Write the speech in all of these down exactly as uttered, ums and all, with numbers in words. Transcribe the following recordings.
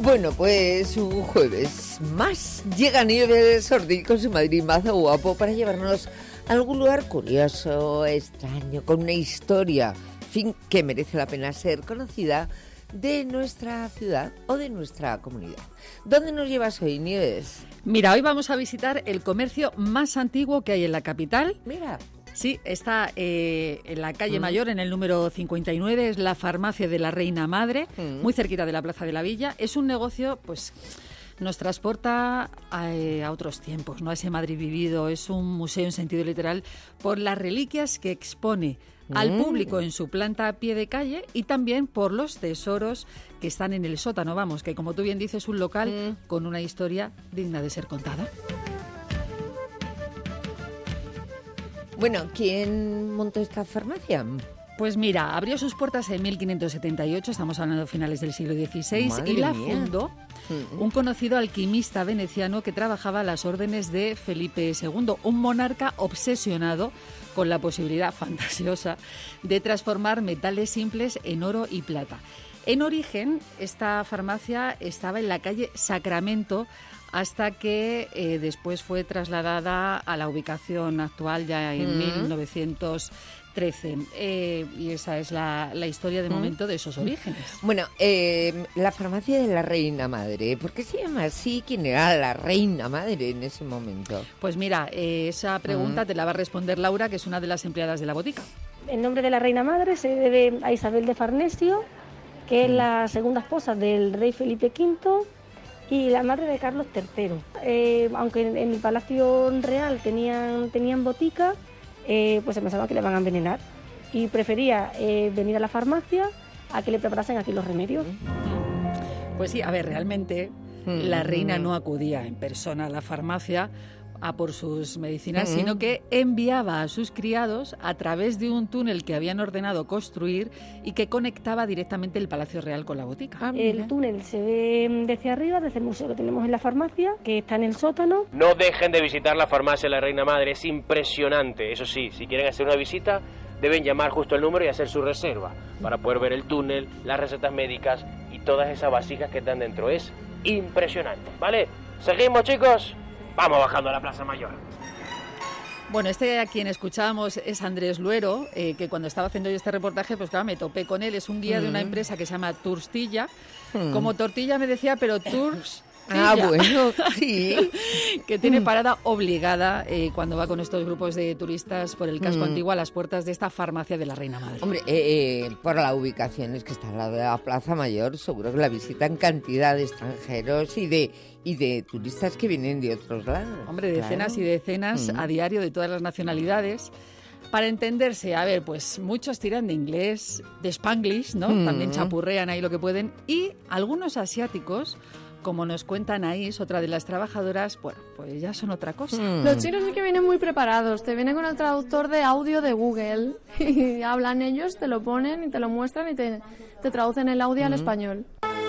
Bueno, pues un jueves más llega Nieves Ortiz con su Madrid Mazo Guapo para llevarnos a algún lugar curioso, extraño, con una historia, en fin, que merece la pena ser conocida de nuestra ciudad o de nuestra comunidad. ¿Dónde nos llevas hoy, Nieves? Mira, hoy vamos a visitar el comercio más antiguo que hay en la capital. Mira. Sí, está eh, en la calle mm. Mayor, en el número cincuenta y nueve, es la farmacia de la Reina Madre, mm. muy cerquita de la Plaza de la Villa. Es un negocio, pues, nos transporta a, eh, a otros tiempos, ¿no? A ese Madrid vivido. Es un museo en sentido literal por las reliquias que expone mm. al público en su planta a pie de calle y también por los tesoros que están en el sótano. Vamos, que como tú bien dices, es un local mm. con una historia digna de ser contada. Bueno, ¿quién montó esta farmacia? Pues mira, abrió sus puertas en mil quinientos setenta y ocho, estamos hablando de finales del siglo dieciséis, Madre y la mía. fundó un conocido alquimista veneciano que trabajaba a las órdenes de Felipe segundo, un monarca obsesionado con la posibilidad fantasiosa de transformar metales simples en oro y plata. En origen, esta farmacia estaba en la calle Sacramento, hasta que eh, después fue trasladada a la ubicación actual ya en mm. mil novecientos trece. Eh, y esa es la, la historia de momento de esos orígenes. Bueno, eh, la farmacia de la Reina Madre, ¿por qué se llama así? ¿Quién era la Reina Madre en ese momento? Pues mira, eh, esa pregunta mm. te la va a responder Laura, que es una de las empleadas de la botica. El nombre de la Reina Madre se debe a Isabel de Farnesio, que es la segunda esposa del rey Felipe quinto y la madre de Carlos tercero. Eh, aunque en, en el Palacio Real tenían, tenían botica, eh, pues se pensaba que le iban a envenenar y prefería eh, venir a la farmacia a que le preparasen aquí los remedios. Pues sí, a ver, realmente la reina no acudía en persona a la farmacia a por sus medicinas, uh-huh. sino que enviaba a sus criados a través de un túnel que habían ordenado construir y que conectaba directamente el Palacio Real con la botica. Ah, el túnel se ve desde arriba, desde el museo que tenemos en la farmacia, que está en el sótano. No dejen de visitar la farmacia de la Reina Madre, es impresionante. Eso sí, si quieren hacer una visita, deben llamar justo el número y hacer su reserva para poder ver el túnel, las recetas médicas y todas esas vasijas que están dentro. Es impresionante, ¿vale? ¿Seguimos, chicos? Vamos bajando a la Plaza Mayor. Bueno, este a quien escuchábamos es Andrés Luero, eh, que cuando estaba haciendo yo este reportaje, pues claro, me topé con él. Es un guía mm. de una empresa que se llama Turstilla. Mm. Como tortilla me decía, pero Tours... Ah, bueno, sí. Que tiene parada obligada eh, cuando va con estos grupos de turistas por el casco mm. antiguo a las puertas de esta farmacia de la Reina Madre. Hombre, eh, eh, por la ubicación, es que está al lado de la Plaza Mayor, seguro que la visitan cantidad de extranjeros y de y de turistas que vienen de otros lados. Hombre, decenas claro. y decenas mm. a diario de todas las nacionalidades. Para entenderse, a ver, pues muchos tiran de inglés, de Spanglish, ¿no? Mm. También chapurrean ahí lo que pueden. Y algunos asiáticos, como nos cuenta Anaís, otra de las trabajadoras, bueno, pues ya son otra cosa. Mm. Los chinos sí que vienen muy preparados. Te vienen con el traductor de audio de Google y hablan ellos, te lo ponen y te lo muestran y te, te traducen el audio mm. al español.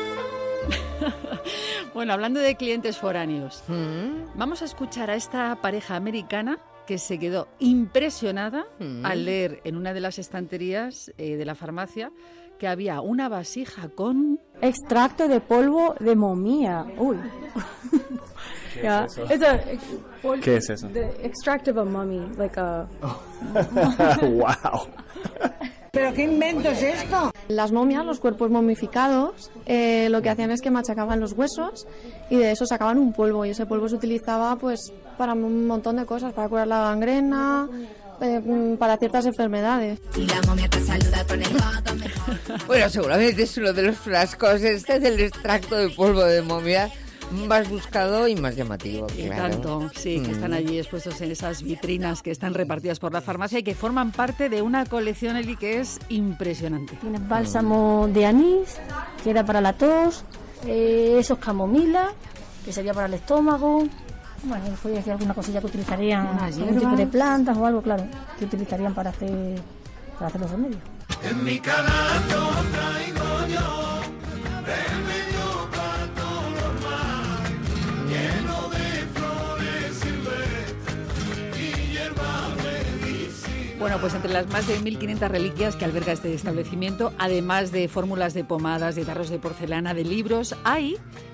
Bueno, hablando de clientes foráneos, Mm. vamos a escuchar a esta pareja americana que se quedó impresionada Mm. al leer en una de las estanterías eh, de la farmacia que había una vasija con... extracto de polvo de momia. Uy. ¿Qué yeah. es eso? It's a, pol- ¿Qué es eso? The extract of a mummy, like a... ¡Wow! ¿Pero qué invento es esto? Las momias, los cuerpos momificados, eh, lo que hacían es que machacaban los huesos y de eso sacaban un polvo, y ese polvo se utilizaba pues para un montón de cosas, para curar la gangrena, eh, para ciertas enfermedades. Y la momia te saluda con el gato mejor. Bueno, seguramente es uno de los frascos, este es el extracto de polvo de momia más buscado y más llamativo. Y claro. tanto, sí, Mm. que están allí expuestos en esas vitrinas que están repartidas por la farmacia y que forman parte de una colección, Eli, que es impresionante. Tienes bálsamo de anís, que era para la tos, eh, eso es camomila, que sería para el estómago. Bueno, voy a decir alguna cosilla que utilizarían, algún tipo de plantas o algo, claro, que utilizarían para hacer, para hacer los remedios. En mi canasto traigo yo remedio para todo lo mal, lleno de flores silvestres y hierba medicina. Bueno, pues entre las más de mil quinientas reliquias que alberga este establecimiento, además de fórmulas de pomadas, de tarros de porcelana, de libros, hay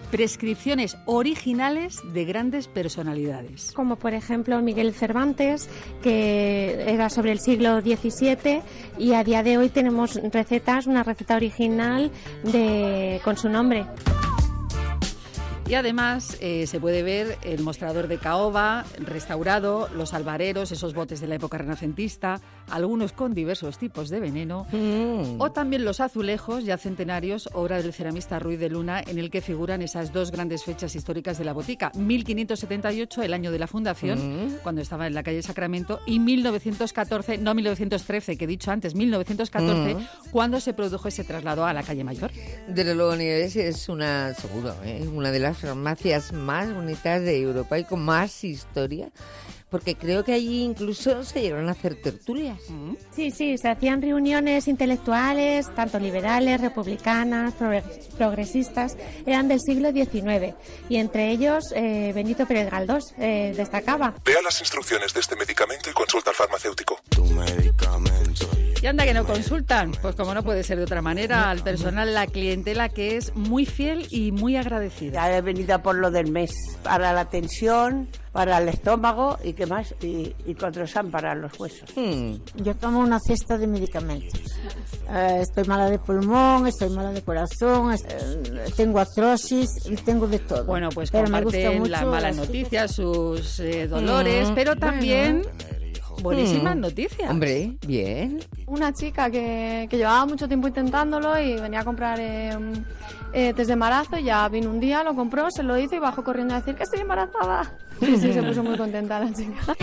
prescripciones originales de grandes personalidades. Como por ejemplo Miguel Cervantes, que era sobre el siglo diecisiete, y a día de hoy tenemos recetas, una receta original de con su nombre. Y además eh, se puede ver el mostrador de caoba restaurado, los albareros, esos botes de la época renacentista, algunos con diversos tipos de veneno, mm. o también los azulejos ya centenarios, obra del ceramista Ruiz de Luna, en el que figuran esas dos grandes fechas históricas de la botica, mil quinientos setenta y ocho, el año de la fundación, mm. cuando estaba en la calle Sacramento, y mil novecientos catorce, no mil novecientos trece, que he dicho antes, mil novecientos catorce, mm. cuando se produjo ese traslado a la calle Mayor. Desde luego, Nieves, es una, seguro, ¿eh? una de las farmacias más bonitas de Europa y con más historia, porque creo que allí incluso se llegaron a hacer tertulias. Sí, sí, se hacían reuniones intelectuales, tanto liberales, republicanas, progresistas, eran del siglo diecinueve, y entre ellos eh, Benito Pérez Galdós eh, destacaba. Vea las instrucciones de este medicamento y consulta al farmacéutico. Tu medicamento. Y anda que no consultan, pues como no puede ser de otra manera, al personal, la clientela que es muy fiel y muy agradecida. Ya he venido por lo del mes, para la tensión, para el estómago y qué más, y, y Controsan para los huesos. Hmm. Yo tomo una cesta de medicamentos. Eh, estoy mala de pulmón, estoy mala de corazón, eh, tengo artrosis, tengo de todo. Bueno, pues pero comparten las malas noticias, sus eh, dolores, mm, pero también... Bueno. Buenísimas mm. noticias. Hombre, bien. Una chica que, que llevaba mucho tiempo intentándolo y venía a comprar eh, eh, test de embarazo, y ya vino un día, lo compró, se lo hizo y bajó corriendo a decir que estoy embarazada. Y sí, se puso muy contenta la chica.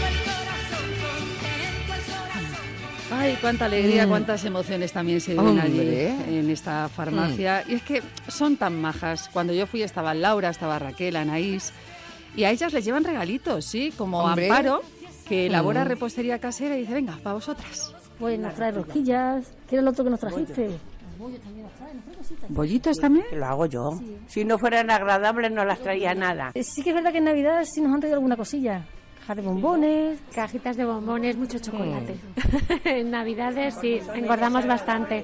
Ay, cuánta alegría, mm. cuántas emociones también se viven allí en esta farmacia. Mm. Y es que son tan majas. Cuando yo fui estaba Laura, estaba Raquel, Anaís, y a ellas les llevan regalitos, ¿sí? Como Hombre. Amparo, que elabora mm. repostería casera, y dice, venga, para vosotras. Pues nos trae rosquillas. ¿Qué era el otro que nos trajiste? ¿Bollitos también? Lo hago yo. Sí. Si no fueran agradables no las traía nada. Sí que es verdad que en Navidad sí nos han traído alguna cosilla. Cajas de bombones. Cajitas de bombones, mucho chocolate. Mm. En Navidades sí, engordamos bastante.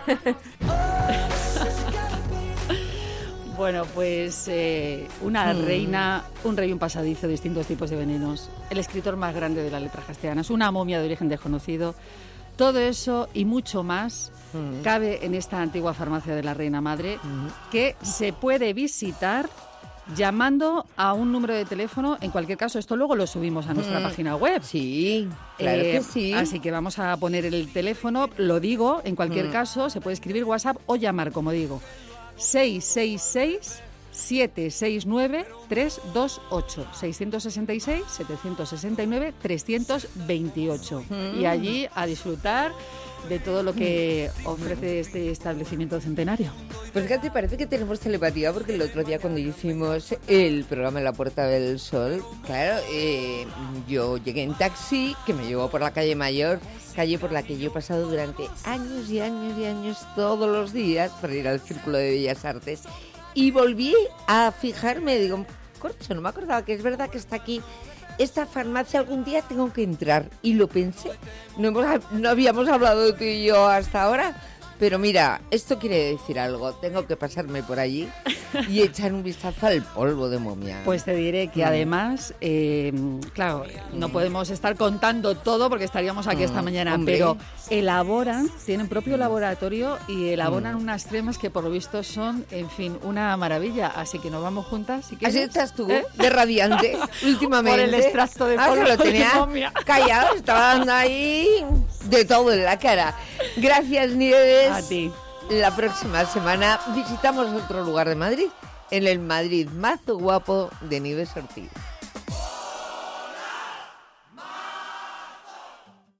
Bueno, pues eh, una mm. reina, un rey y un pasadizo, distintos tipos de venenos, el escritor más grande de las letras castellanas, una momia de origen desconocido, todo eso y mucho más mm. cabe en esta antigua farmacia de la Reina Madre, mm. que se puede visitar llamando a un número de teléfono. En cualquier caso, esto luego lo subimos a nuestra mm. página web. Sí, claro eh, que sí. Así que vamos a poner el teléfono, lo digo, en cualquier mm. caso, se puede escribir WhatsApp o llamar, como digo. seis seis seis, siete seis nueve, tres dos ocho seiscientos sesenta y seis, setecientos sesenta y nueve, trescientos veintiocho mm. y allí a disfrutar de todo lo que ofrece este establecimiento centenario. Pues fíjate, parece que tenemos telepatía, porque el otro día cuando hicimos el programa en la Puerta del Sol, claro, eh, yo llegué en taxi que me llevó por la calle Mayor, calle por la que yo he pasado durante años y años y años todos los días para ir al Círculo de Bellas Artes, y volví a fijarme, digo, corcho, no me acordaba que es verdad que está aquí esta farmacia, algún día tengo que entrar, y lo pensé. No, hemos, no habíamos hablado tú y yo hasta ahora, pero mira, esto quiere decir algo. Tengo que pasarme por allí y echar un vistazo al polvo de momia. Pues te diré que mm. además, eh, claro, no podemos estar contando todo porque estaríamos aquí mm. esta mañana, Hombre. pero elaboran, tienen propio laboratorio y elaboran mm. unas cremas que por lo visto son, en fin, una maravilla. Así que nos vamos juntas. Si Así estás tú, ¿eh? de radiante, últimamente. Por el extracto de ah, polvo lo tenía de momia. Callado, estaba dando ahí de todo en la cara. Gracias, Nieves. A ti. La próxima semana visitamos otro lugar de Madrid, en el Madrid más guapo de Nieves Ortiz.